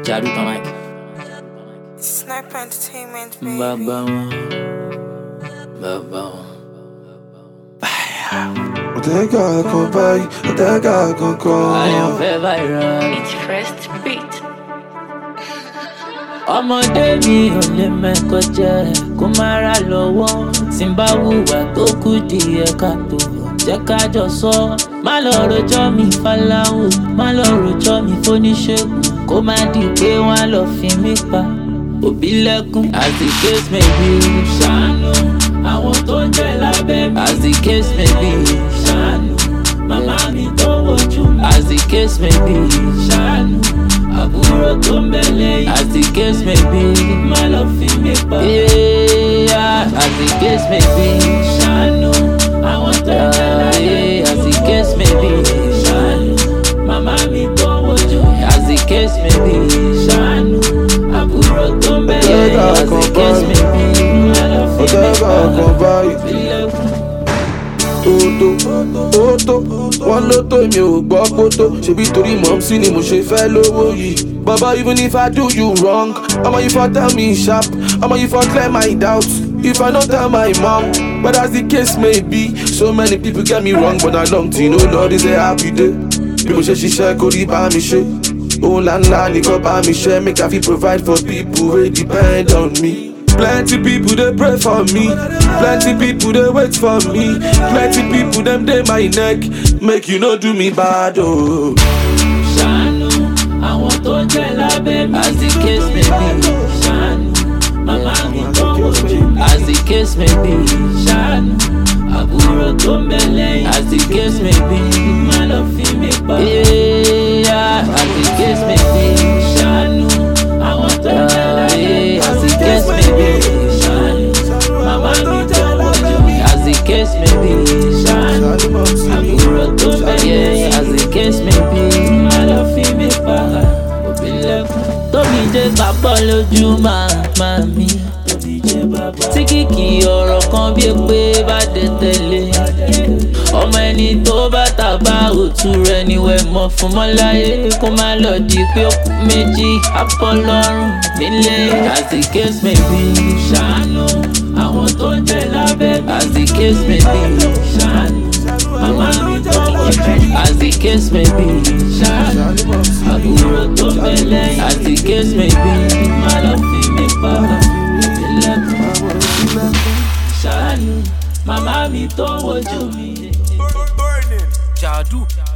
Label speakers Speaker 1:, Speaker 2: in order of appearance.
Speaker 1: Jadu Pamak.
Speaker 2: Sniper Entertainment, baby.
Speaker 1: Baba.
Speaker 3: Otega go buy, Otega go go.
Speaker 1: I am very viral.
Speaker 2: It's first beat.
Speaker 1: Ọmọdé mi ò lè mẹ́kọ jẹ́ kó má ra lọ́wọ́ tí n bá hùwà tó kù díẹ̀ káàtó jẹ́ ká jọ sọ. Má lọ rojọ́ mi fáláwò, má lọ rojọ́ mi fóníṣègùn kó má di pé wọ́n á lọ fi mí pa. Òbí lẹ́kún as the case may be. Ṣàánú àwọn tó ń jẹ lábẹ́ mi. As the case may be. Ṣàánú màmá mi tó wojú mi. As the case may be. Ṣàánú àbúrò tó ń bẹ lẹ́yìn. As the case may be. Má lọ fi mí pa. Yeah, as the case may be. Ṣàánú àwọn tó ń jẹ lábẹ́ mi. As the case may be. Ṣàánú màmá mi tó wojú mi. As the case may be. Ṣàánú àbúrò tó ń bẹ lẹ́yìn. As the case may be. Má lọ fi mí pa.
Speaker 3: Oto, wọ́n ló tó mi ò gbọ́ pótó. Ṣebí torí mọ̀mísí ni mo ṣe fẹ́ lówó yìí. Baba, even if I do you wrong, I'ma you for tell me sharp, I'ma you for clear my doubts. If I don't tell my mom, but as the case may be, so many people get me wrong, but I long to know Lord is a happy day. People say she share kò rí bá mi ṣe. Òun ńláńlá ni kò bá mi ṣe, make I fit provide for people wey depend on me. Plenty people they pray for me, plenty people they wait for me, plenty people them dey my neck, make you no do me bad oh.
Speaker 1: Ṣàánú àwọn tó ń jẹ lábẹ́ mi. As the case may be. Ṣàánú màmá mi tó wojú mi. As the case may be. Ṣàánú àbúrò tó ń bẹ lẹ́yìn. As the case may be. Má lọ fi mí pa. Yeah, as the case may be. Ṣàánú àwọn tó ń jẹ lábẹ́ mi. As the case may be. Ṣàánú màmá mi tó wojú mi. As the case may be. Ṣàánú àbúrò tó ń bẹ lẹ́yìn. As the case may be. Má lọ fi mí pa. Òbí lẹ́kún tóbi jẹ́ bàbá lójú màmá mi. Tí kìkì ọ̀rọ̀ kan bí pé bá dé tẹ̀lé. Ọmọ ẹni tó bá tàbá òtún rẹ̀ níwẹ̀ mọ́ fún mọ́láyé. Kó má lọ di pé ó kú méjì apọ̀ lọ́rùn nílé. As the case may be. Ṣàánú àwọn tó ń jẹ lábẹ́ mi. As the case may be. Ṣàánú màmá mi tó wojú mi. As the case may be. Ṣàánú àbúrò tó ń bẹ lẹ́yìn. As the case may be. Má lọ fi mí pa. Ṣàánú màmá mi tó wojú mi.
Speaker 4: Jadu.